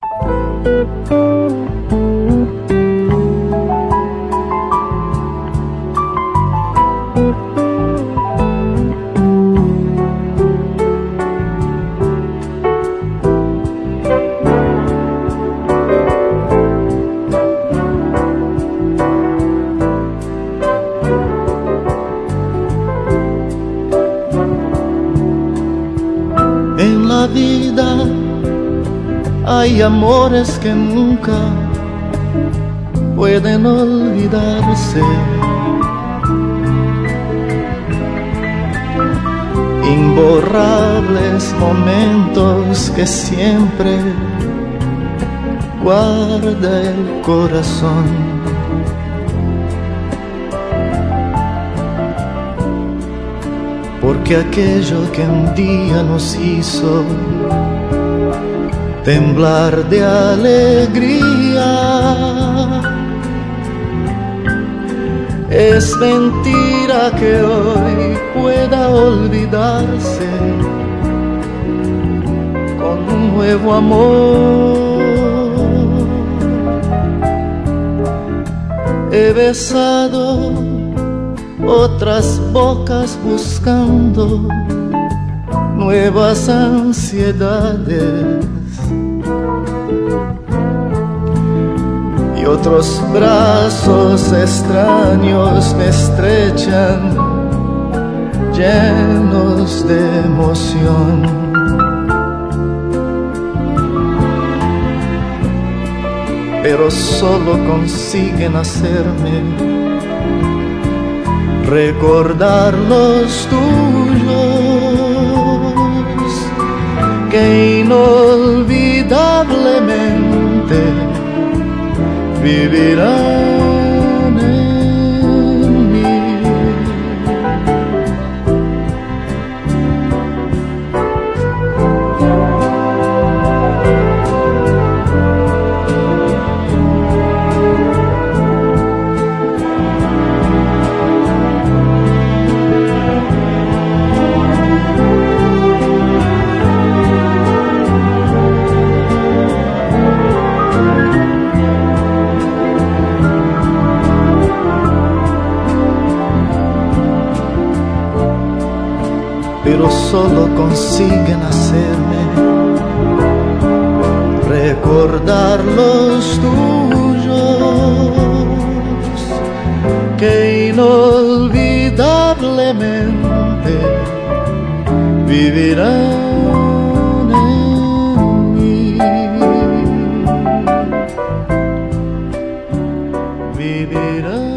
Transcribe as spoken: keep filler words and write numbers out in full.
En la vida hay amores que nunca pueden olvidarse, imborrables momentos que siempre guarda el corazón. Porque aquello que un día nos hizo temblar de alegría es mentira que hoy pueda olvidarse con un nuevo amor. He besado otras bocas buscando nuevas ansiedades, y otros brazos extraños me estrechan llenos de emoción. Pero solo consiguen hacerme recordar los tuyos, que inolvidablemente vivirán en mí. Pero solo consiguen hacerme recordar los tuyos, que inolvidablemente vivirán en mí, vivirán.